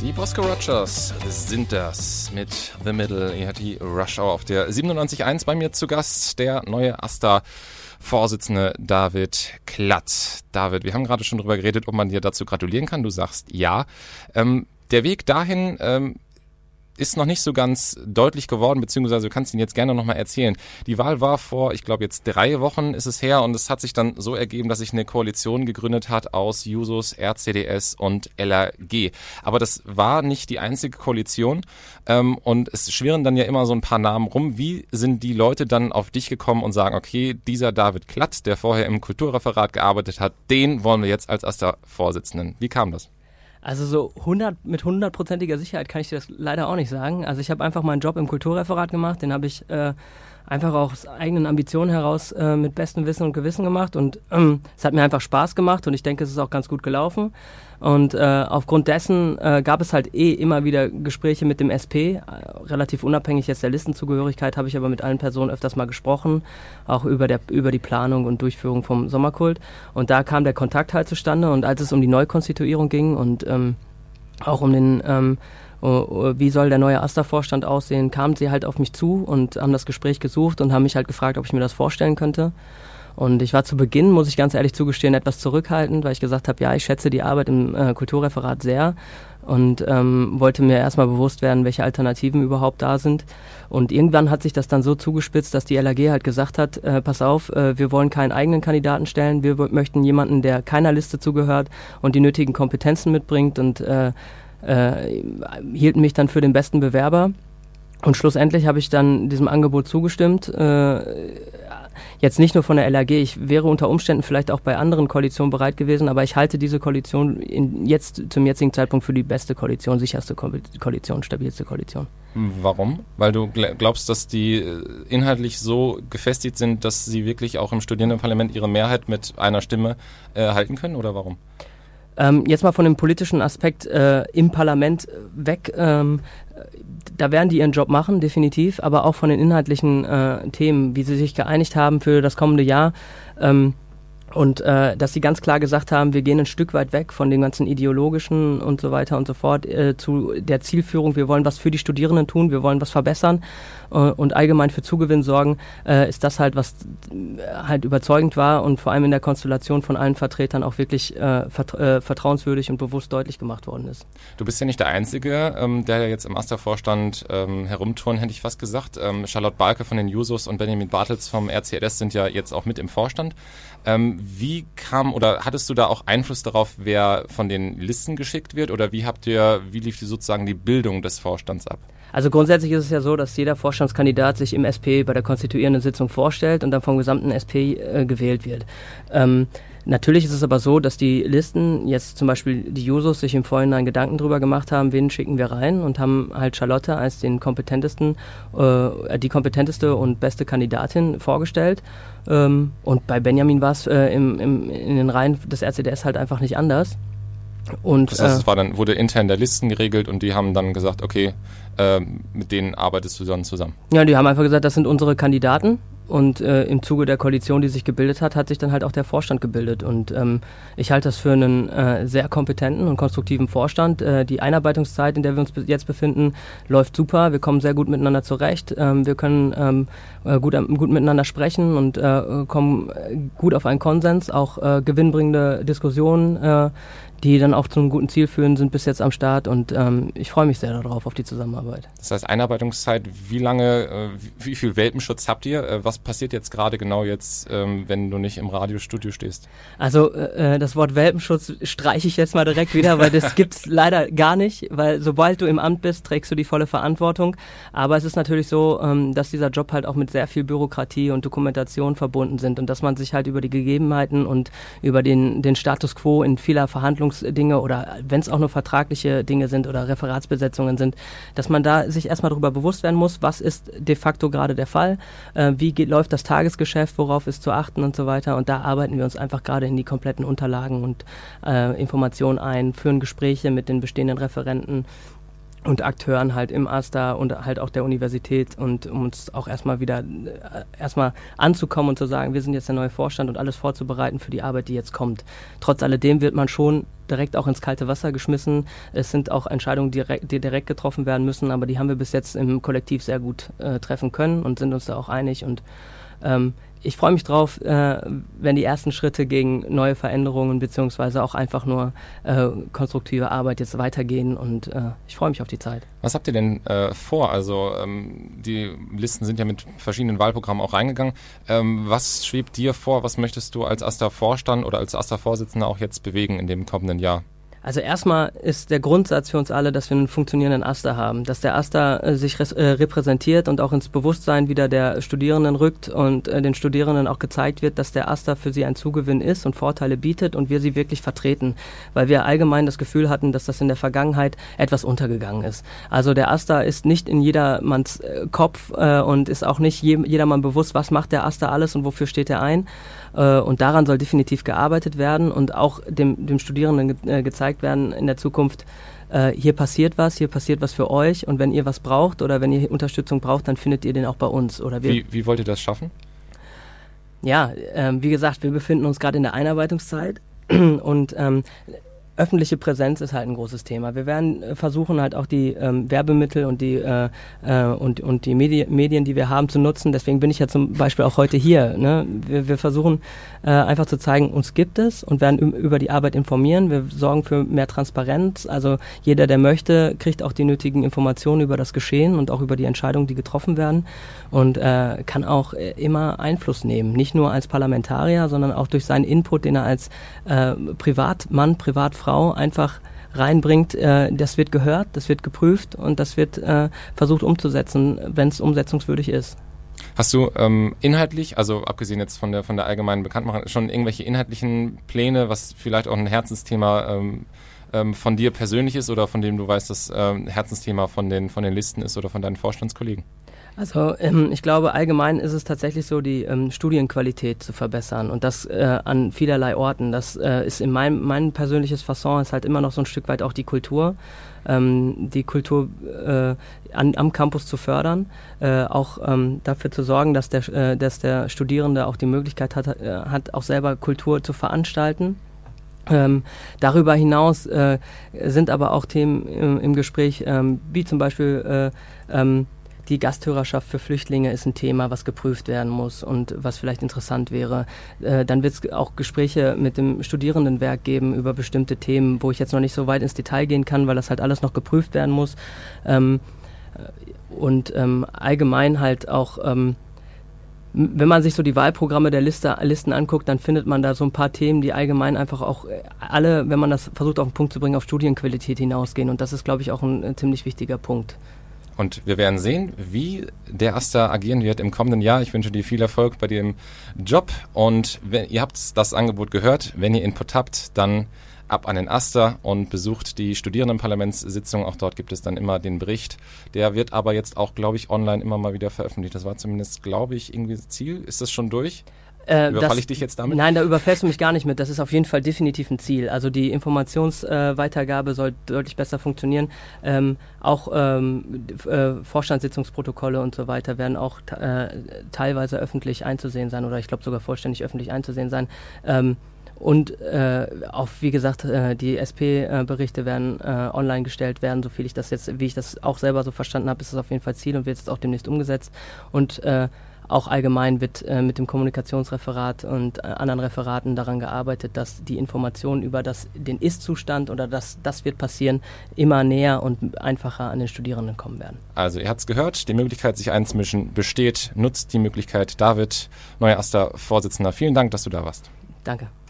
Die Bosco Rogers sind das mit The Middle. Ihr hört die Rush Hour auf der 97.1. Bei mir zu Gast der neue AStA-Vorsitzende David Klatt. David, wir haben gerade schon drüber geredet, ob man dir dazu gratulieren kann. Du sagst ja. Der Weg dahin ist noch nicht so ganz deutlich geworden, beziehungsweise du kannst ihn jetzt gerne nochmal erzählen. Die Wahl war vor, ich glaube jetzt 3 Wochen ist es her, und es hat sich dann so ergeben, dass sich eine Koalition gegründet hat aus Jusos, RCDS und LAG. Aber das war nicht die einzige Koalition, und es schwirren dann ja immer so ein paar Namen rum. Wie sind die Leute dann auf dich gekommen und sagen, okay, dieser David Klatt, der vorher im Kulturreferat gearbeitet hat, den wollen wir jetzt als AStA-Vorsitzenden. Wie kam das? Also so mit 100%iger Sicherheit kann ich dir das leider auch nicht sagen. Also ich habe einfach meinen Job im Kulturreferat gemacht, den habe ich einfach auch aus eigenen Ambitionen heraus mit bestem Wissen und Gewissen gemacht, und es hat mir einfach Spaß gemacht, und ich denke, es ist auch ganz gut gelaufen. Und aufgrund dessen gab es halt immer wieder Gespräche mit dem SP, relativ unabhängig jetzt der Listenzugehörigkeit, habe ich aber mit allen Personen öfters mal gesprochen, auch über die Planung und Durchführung vom Sommerkult. Und da kam der Kontakt halt zustande, und als es um die Neukonstituierung ging und auch um den wie soll der neue AStA-Vorstand aussehen, kamen sie halt auf mich zu und haben das Gespräch gesucht und haben mich halt gefragt, ob ich mir das vorstellen könnte. Und ich war zu Beginn, muss ich ganz ehrlich zugestehen, etwas zurückhaltend, weil ich gesagt habe, ja, ich schätze die Arbeit im Kulturreferat sehr und wollte mir erstmal bewusst werden, welche Alternativen überhaupt da sind. Und irgendwann hat sich das dann so zugespitzt, dass die LAG halt gesagt hat, pass auf, wir wollen keinen eigenen Kandidaten stellen, wir möchten jemanden, der keiner Liste zugehört und die nötigen Kompetenzen mitbringt, und hielten mich dann für den besten Bewerber. Und schlussendlich habe ich dann diesem Angebot zugestimmt. Jetzt nicht nur von der LAG, ich wäre unter Umständen vielleicht auch bei anderen Koalitionen bereit gewesen, aber ich halte diese Koalition zum jetzigen Zeitpunkt für die beste Koalition, sicherste Koalition, stabilste Koalition. Warum? Weil du glaubst, dass die inhaltlich so gefestigt sind, dass sie wirklich auch im Studierendenparlament ihre Mehrheit mit einer Stimme halten können, oder warum? Jetzt mal von dem politischen Aspekt im Parlament weg. Da werden die ihren Job machen, definitiv, aber auch von den inhaltlichen Themen, wie sie sich geeinigt haben für das kommende Jahr. Und dass sie ganz klar gesagt haben, wir gehen ein Stück weit weg von den ganzen ideologischen und so weiter und so fort zu der Zielführung, wir wollen was für die Studierenden tun, wir wollen was verbessern und allgemein für Zugewinn sorgen, ist das halt, was halt überzeugend war und vor allem in der Konstellation von allen Vertretern auch wirklich vertrauenswürdig und bewusst deutlich gemacht worden ist. Du bist ja nicht der Einzige, der jetzt im AStA-Vorstand herumturnt, hätte ich fast gesagt. Charlotte Balke von den Jusos und Benjamin Bartels vom RCDS sind ja jetzt auch mit im Vorstand. Wie hattest du da auch Einfluss darauf, wer von den Listen geschickt wird, oder wie lief sozusagen die Bildung des Vorstands ab? Also grundsätzlich ist es ja so, dass jeder Vorstandskandidat sich im SP bei der konstituierenden Sitzung vorstellt und dann vom gesamten SP gewählt wird. Natürlich ist es aber so, dass die Listen, jetzt zum Beispiel die Jusos, sich im Vorhinein Gedanken drüber gemacht haben, wen schicken wir rein, und haben halt Charlotte als die kompetenteste und beste Kandidatin vorgestellt. Und bei Benjamin war es in den Reihen des RCDS halt einfach nicht anders. Und, das heißt, es wurde intern der Listen geregelt, und die haben dann gesagt, okay, mit denen arbeitest du dann zusammen? Ja, die haben einfach gesagt, das sind unsere Kandidaten. Und im Zuge der Koalition, die sich gebildet hat sich dann halt auch der Vorstand gebildet. Und ich halte das für einen sehr kompetenten und konstruktiven Vorstand. Die Einarbeitungszeit, in der wir uns jetzt befinden, läuft super. Wir kommen sehr gut miteinander zurecht. Wir können gut miteinander sprechen und kommen gut auf einen Konsens. Auch gewinnbringende Diskussionen, die dann auch zu einem guten Ziel führen, sind bis jetzt am Start, und ich freue mich sehr darauf, auf die Zusammenarbeit. Das heißt, Einarbeitungszeit, wie viel Welpenschutz habt ihr? Was passiert jetzt gerade genau jetzt, wenn du nicht im Radiostudio stehst? Also das Wort Welpenschutz streiche ich jetzt mal direkt wieder, weil das gibt's leider gar nicht, weil sobald du im Amt bist, trägst du die volle Verantwortung. Aber es ist natürlich so, dass dieser Job halt auch mit sehr viel Bürokratie und Dokumentation verbunden sind, und dass man sich halt über die Gegebenheiten und über den Status quo in vieler Verhandlungsdinge, oder wenn es auch nur vertragliche Dinge sind oder Referatsbesetzungen sind, dass man da sich erstmal darüber bewusst werden muss, was ist de facto gerade der Fall, wie läuft das Tagesgeschäft, worauf ist zu achten und so weiter, und da arbeiten wir uns einfach gerade in die kompletten Unterlagen und Informationen ein, führen Gespräche mit den bestehenden Referenten und Akteuren halt im AStA und halt auch der Universität, und um uns auch erstmal anzukommen und zu sagen, wir sind jetzt der neue Vorstand, und alles vorzubereiten für die Arbeit, die jetzt kommt. Trotz alledem wird man schon direkt auch ins kalte Wasser geschmissen. Es sind auch Entscheidungen, die direkt getroffen werden müssen, aber die haben wir bis jetzt im Kollektiv sehr gut treffen können und sind uns da auch einig, und ich freue mich drauf, wenn die ersten Schritte gegen neue Veränderungen beziehungsweise auch einfach nur konstruktive Arbeit jetzt weitergehen, und ich freue mich auf die Zeit. Was habt ihr denn vor? Also die Listen sind ja mit verschiedenen Wahlprogrammen auch reingegangen. Was schwebt dir vor? Was möchtest du als AStA-Vorstand oder als AStA-Vorsitzender auch jetzt bewegen in dem kommenden Jahr? Also erstmal ist der Grundsatz für uns alle, dass wir einen funktionierenden AStA haben, dass der AStA sich repräsentiert und auch ins Bewusstsein wieder der Studierenden rückt und den Studierenden auch gezeigt wird, dass der AStA für sie ein Zugewinn ist und Vorteile bietet und wir sie wirklich vertreten, weil wir allgemein das Gefühl hatten, dass das in der Vergangenheit etwas untergegangen ist. Also der AStA ist nicht in jedermanns Kopf und ist auch nicht jedermann bewusst, was macht der AStA alles und wofür steht er ein. Und daran soll definitiv gearbeitet werden und auch dem Studierenden gezeigt werden in der Zukunft, hier passiert was für euch, und wenn ihr was braucht oder wenn ihr Unterstützung braucht, dann findet ihr den auch bei uns. Oder wie wollt ihr das schaffen? Ja, wie gesagt, wir befinden uns gerade in der Einarbeitungszeit und öffentliche Präsenz ist halt ein großes Thema. Wir werden versuchen, halt auch die Werbemittel und die Medien, die wir haben, zu nutzen. Deswegen bin ich ja zum Beispiel auch heute hier. Ne? Wir versuchen einfach zu zeigen, uns gibt es, und werden über die Arbeit informieren. Wir sorgen für mehr Transparenz. Also jeder, der möchte, kriegt auch die nötigen Informationen über das Geschehen und auch über die Entscheidungen, die getroffen werden, und kann auch immer Einfluss nehmen. Nicht nur als Parlamentarier, sondern auch durch seinen Input, den er als Privatmann, Privatfrau einfach reinbringt. Das wird gehört, das wird geprüft und das wird versucht umzusetzen, wenn es umsetzungswürdig ist. Hast du inhaltlich, also abgesehen jetzt von der allgemeinen Bekanntmachung, schon irgendwelche inhaltlichen Pläne, was vielleicht auch ein Herzensthema von dir persönlich ist oder von dem du weißt, dass Herzensthema von den Listen ist oder von deinen Vorstandskollegen? Also ich glaube, allgemein ist es tatsächlich so, die Studienqualität zu verbessern, und das an vielerlei Orten. Das ist in mein persönliches Fasson ist halt immer noch so ein Stück weit auch die Kultur am Campus zu fördern, auch dafür zu sorgen, dass der Studierende auch die Möglichkeit hat auch selber Kultur zu veranstalten. Darüber hinaus sind aber auch Themen im Gespräch, wie zum Beispiel die Gasthörerschaft für Flüchtlinge ist ein Thema, was geprüft werden muss und was vielleicht interessant wäre. Dann wird es auch Gespräche mit dem Studierendenwerk geben über bestimmte Themen, wo ich jetzt noch nicht so weit ins Detail gehen kann, weil das halt alles noch geprüft werden muss. Und allgemein halt auch, wenn man sich so die Wahlprogramme der Listen anguckt, dann findet man da so ein paar Themen, die allgemein einfach auch alle, wenn man das versucht auf den Punkt zu bringen, auf Studienqualität hinausgehen. Und das ist, glaube ich, auch ein ziemlich wichtiger Punkt. Und wir werden sehen, wie der AStA agieren wird im kommenden Jahr. Ich wünsche dir viel Erfolg bei dem Job. Und ihr habt das Angebot gehört. Wenn ihr Input habt, dann ab an den AStA und besucht die Studierendenparlamentssitzung. Auch dort gibt es dann immer den Bericht. Der wird aber jetzt auch, glaube ich, online immer mal wieder veröffentlicht. Das war zumindest, glaube ich, irgendwie das Ziel. Ist das schon durch? Überfalle ich dich jetzt damit? Nein, da überfällst du mich gar nicht mit. Das ist auf jeden Fall definitiv ein Ziel. Also die Informationsweitergabe soll deutlich besser funktionieren. Auch Vorstandssitzungsprotokolle und so weiter werden auch teilweise öffentlich einzusehen sein, oder ich glaube sogar vollständig öffentlich einzusehen sein. Und auch, wie gesagt, die SP-Berichte werden online gestellt werden, wie ich das auch selber so verstanden habe, ist das auf jeden Fall Ziel und wird jetzt auch demnächst umgesetzt. Und auch allgemein wird mit dem Kommunikationsreferat und anderen Referaten daran gearbeitet, dass die Informationen über den Ist-Zustand oder das wird passieren, immer näher und einfacher an den Studierenden kommen werden. Also ihr habt es gehört, die Möglichkeit, sich einzumischen, besteht. Nutzt die Möglichkeit. David, neuer AStA-Vorsitzender, vielen Dank, dass du da warst. Danke.